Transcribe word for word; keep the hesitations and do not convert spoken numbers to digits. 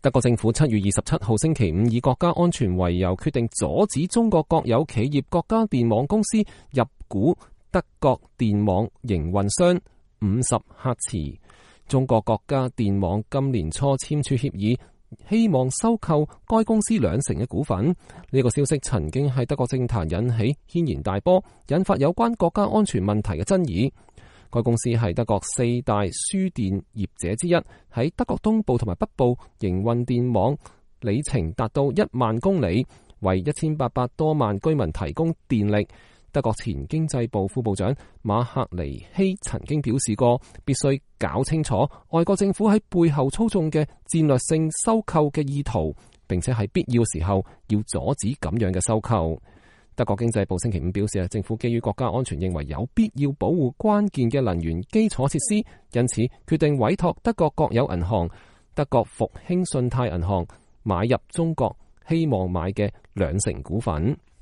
德國政府七月二十七號星期五以國家安全為由，決定阻止中國國有企業國家電網公司入股德國電網營運商五十赫茨。中國國家電網今年初簽署協議，希望收購該公司兩成嘅股份。呢、這個消息曾經喺德國政壇引起軒然大波，引發有關國家安全問題嘅爭議。該公司係德國四大輸電業者之一，喺德國東部同埋北部營運電網里程達到一萬公里，為一千八百多萬居民提供電力。德國前經濟部副部長馬克尼希曾經表示過，必須搞清楚外國政府喺背後操縱嘅戰略性收購嘅意圖，並且喺必要時候要阻止咁樣嘅收購。德國經濟部星期五表示，政府基於國家安全，認為有必要保護關鍵嘅能源基礎設施，因此決定委託德國國有銀行德國復興信貸銀行買入中國希望買嘅兩成股份。